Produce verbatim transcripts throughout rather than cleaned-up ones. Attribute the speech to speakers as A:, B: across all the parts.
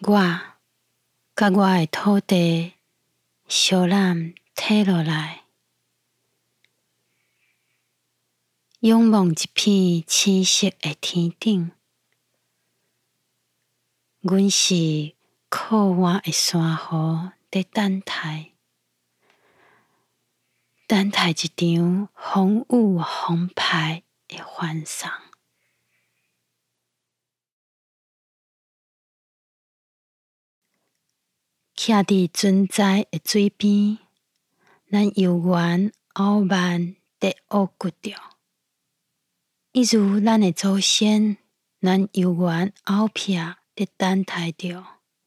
A: 我甲我的土地小揽摕落来，仰望一片青色的天顶。阮是靠岸的山河在等待，等待一场风雨澎湃的欢送。徛伫存在的水边，咱悠远傲慢在乌骨着，一如咱的祖先，咱悠远后壁在等待着，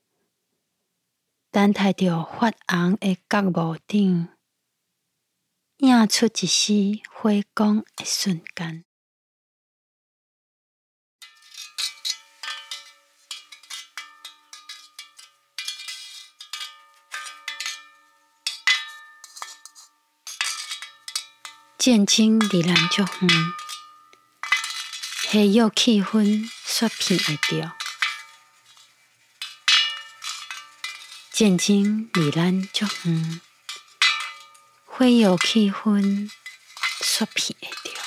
A: 等待着发红的角幕顶，映出一丝火光的瞬间。战争离咱足远，喜悦气氛雪片会着。战争离咱足远，喜悦气氛雪片会着。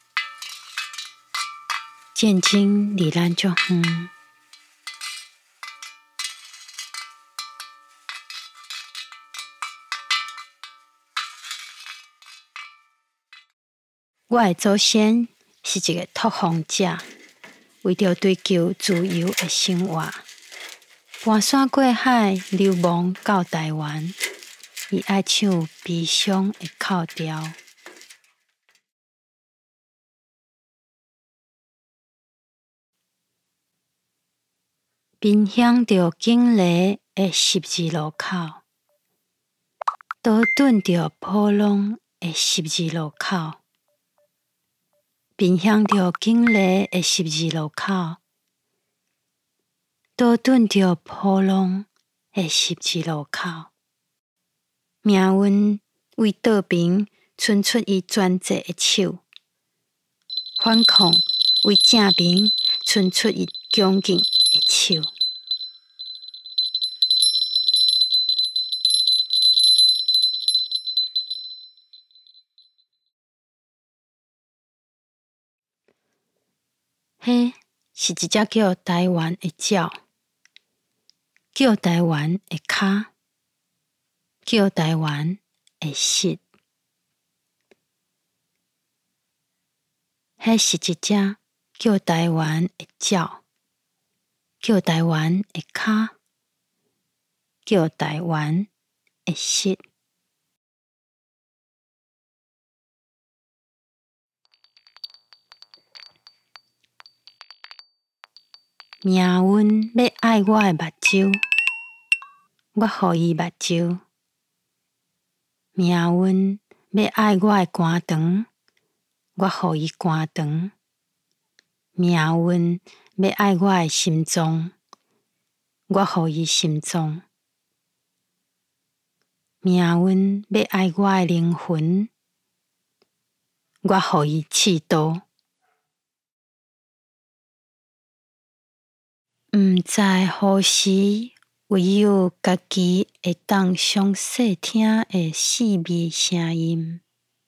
A: 战争离咱足远。我的祖先是一个拓荒者，为着追求自由的生活，搬山过海，流亡到台湾。伊爱唱悲伤的口调，面向着景丽的十字路口，倒转着普通的十字路口。面向着景丽的十字路口，倒转着普通的十字路口。命运为倒平伸出伊专制的手，反抗为正平伸出伊强劲的手。迄是一只叫台湾的鸟，叫台湾的脚，叫台湾的舌。迄是一只叫台湾的鸟，叫台湾的脚，叫台湾的舌。命运要爱我的目睭，我予伊目睭；命运要爱我的肝肠，我予伊肝肠；命运要爱我的心脏，我予伊心脏；命运要爱我的灵魂，我予伊刺刀。毋知何时，唯有家己会当详细听的细微声音，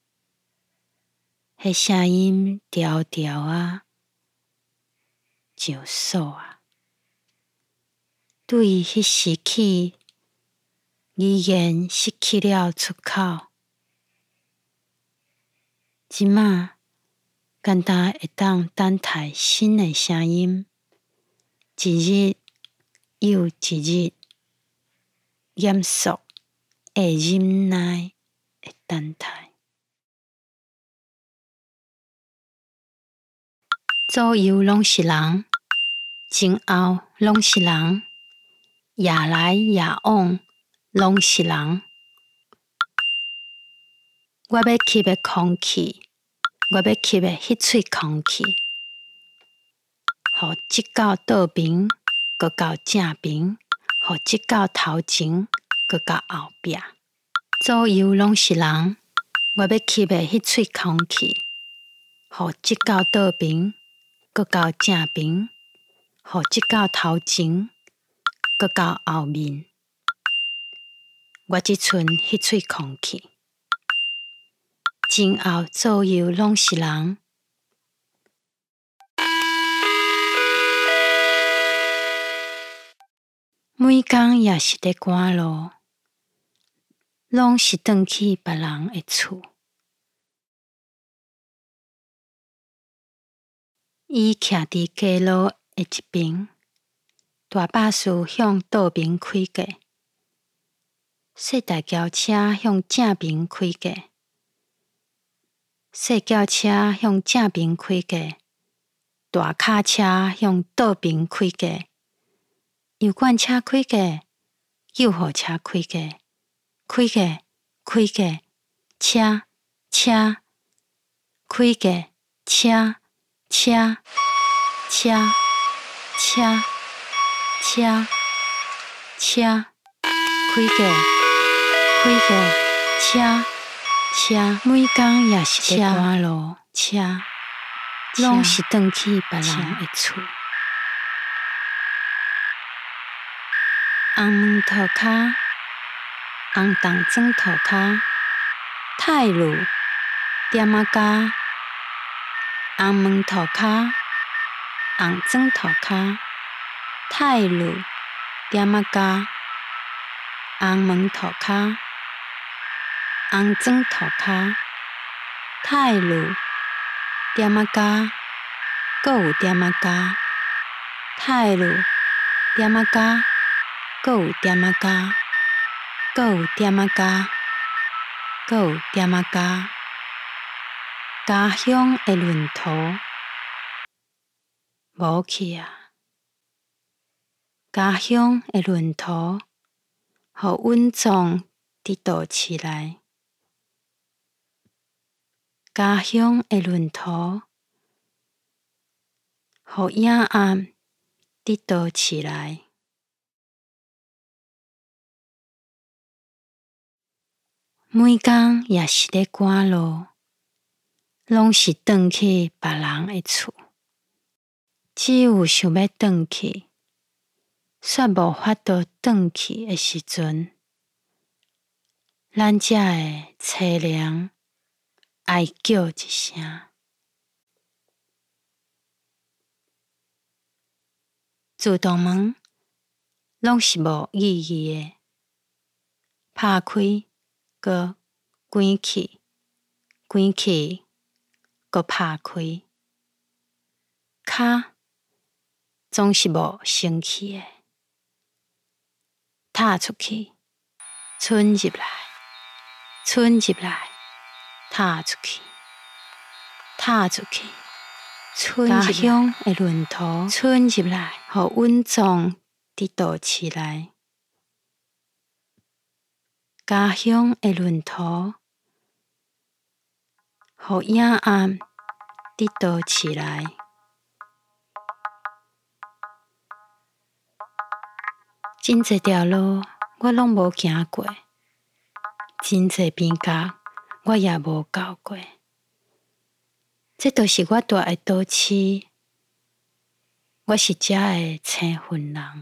A: 迄声音条条啊，上锁啊。对迄时起，语言失去了出口。即马，简单会当等待新的声音。一日又一日，严肃的忍耐的等待。左右拢是人，前后拢是人，夜来夜往拢是人。我要吸的空气，我要吸的迄喙空气。互即到倒边，搁到正边；互即到头前，搁到后壁。左右拢是人，我要吸的迄喙空气。互即到倒边，搁到正边；互即到头前， 搁到后面，我即阵迄喙空气，前后左右拢是人。每工也是咧赶路，拢是转去别人的厝。伊徛伫街路的一边，大巴士向倒边开过，细大轿车向正边开过，细轿车向正边开过，大卡车向倒边开过，油罐车开过，救护车开过，开过，开过，车，车，开过，车，车，车，车，车，车，开过，开过，车，车，每工也是咧赶路，车，拢是转去别人的厝。红门涂骹，红洞装涂骹，太路点仔加。红门涂骹，红装涂骹，太路点仔加。红门涂骹，红装涂骹，太路点仔加，搁有点仔加，太路点仔加，搁有点仔加，搁有点仔加，搁有点仔加。家乡的论途无去啊！家乡的论途，互稳壮伫倒市内。家乡的论途，互影暗伫倒市内。每工也是咧赶路，拢是转去别人的厝。只有想要转去，却无法度转去的时阵，咱才会凄凉哀叫一声。自动门拢是无意义的，拍开，搁关起，关起，搁拍开。脚总是无生气的，踏出去，伸入来，伸入来，踏出去，踏出去，伸入来。家乡的论途，伸入来，互稳壮伫倒市内。家乡的论途，互影暗伫倒市内。真侪条路我拢无行过，真侪边角我也无到过。这就是我住的都市，我是遮的青云人。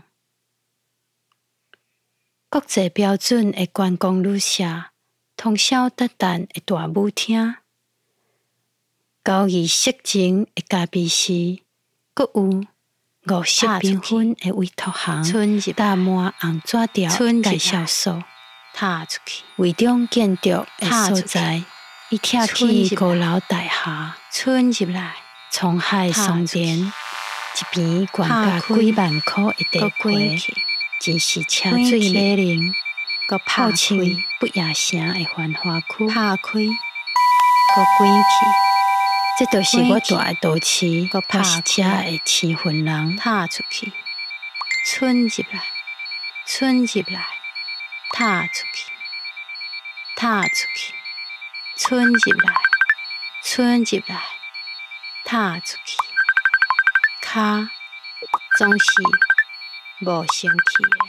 A: 国际标准的观光旅社，通宵达旦的大舞厅，高仪色情的咖啡师，阁有五色缤纷的委托行，搭满红纸条介绍所，踏出去。围中建筑的所在，伊拆起高楼大厦，伸入来。沧海桑田，一边悬价几万块的地皮，真是车水马龙，号称不夜城的繁华区。拍开，搁关起。这就是我住的都市，我是遮的青云人。踏出去，伸入来，伸入来，踏出去，踏出去，伸入来，伸入来，踏出去。脚总是无生气的。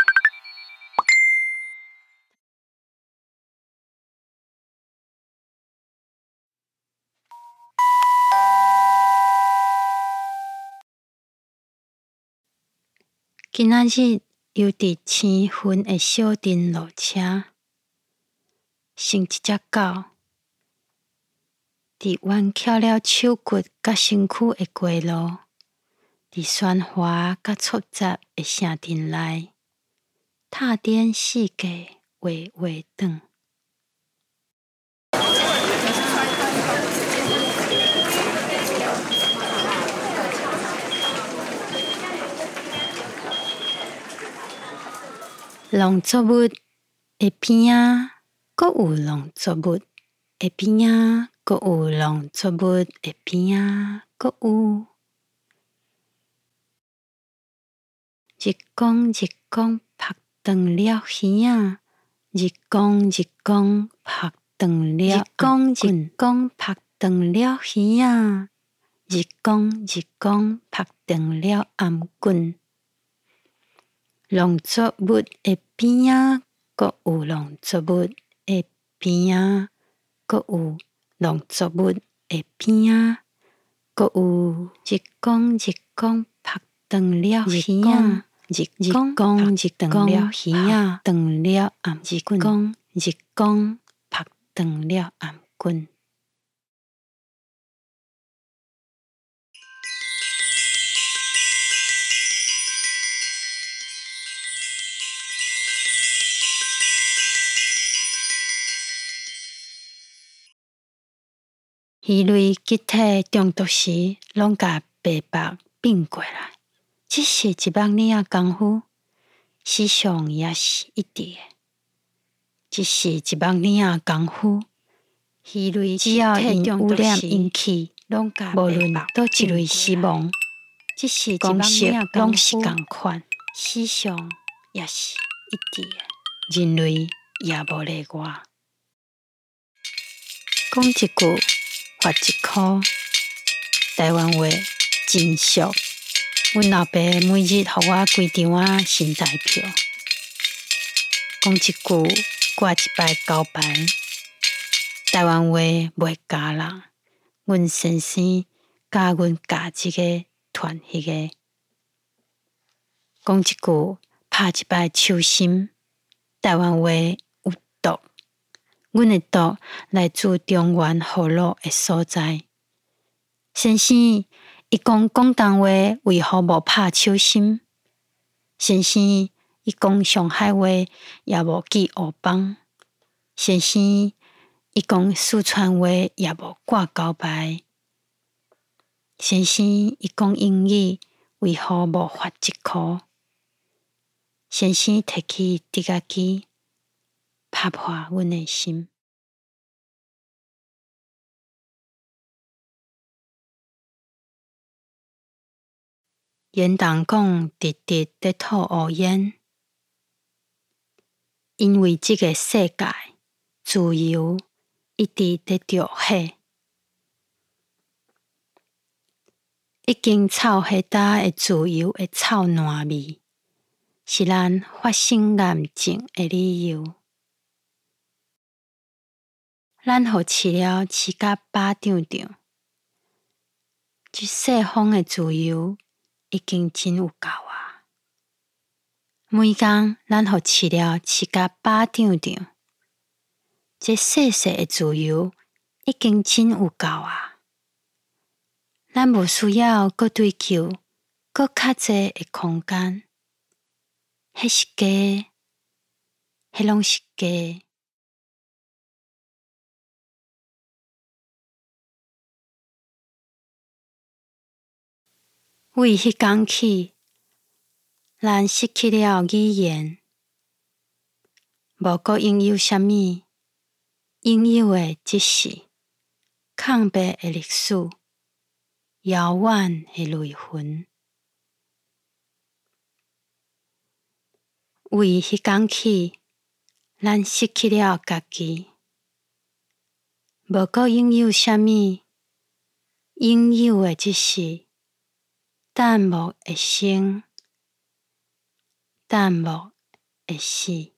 A: 今仔日又伫青云的小镇落车，像一只狗，伫弯翘了手骨甲身躯的街路，伫喧哗甲嘈杂的城镇内，踏点四界画画转。农作物的边仔，阁有农作物的边仔，阁有农作物的边仔，阁有日光日光晒长了鱼仔，日光日光晒长了日光日光晒长了鱼仔，日光日光晒长了颔棍。农作物的边仔，阁有农作物的边仔，阁有农作物的边仔，阁有日光日光晒长了鱼仔，日光日光晒长了鱼仔，长了颔棍，日光日光晒长了颔棍。鱼类集体中毒时，拢甲白目变过来，这是一万年啊功夫，史上也是一致的。这是一万年啊功夫，鱼类只要因污染引起，无论倒一类死亡，这是公式拢是共款，史上也是一致的，人类也无例外。讲一句，发一箍，台湾话真俗。阮老爸每日互我规张啊新台票，讲一句挂一摆交牌。台湾话袂教人，阮先生教阮教这个传迄个。讲一句拍一摆手心，台湾话有毒。阮的毒来自中原部落的所在。先生，伊讲广东话为何无拍手心？先生，伊讲上海话也无记黑帮。先生，伊讲四川话也无挂交牌。先生，伊讲英语为何无发一箍？先生摕起滴甲机，拍破阮的心。严董讲直直在吐乌烟，因为这个世界自由一直在着火，已经臭火焦的自由的臭烂味，是咱发生癌症的理由。咱互饲料饲甲巴掌丈，这世风的自由已经真有够啊！每工咱互饲料饲甲巴掌丈，这细细的自由已经真有够啊！咱无需要搁追求搁较济的空间，迄是假的，迄拢是假的。为迄天起，咱失去了语言，无搁拥有啥物，拥有的只是空白的历史，遥远的泪痕。为迄天起，咱失去了家己，无搁拥有啥物，拥有的只是淡漠的生，淡漠的死。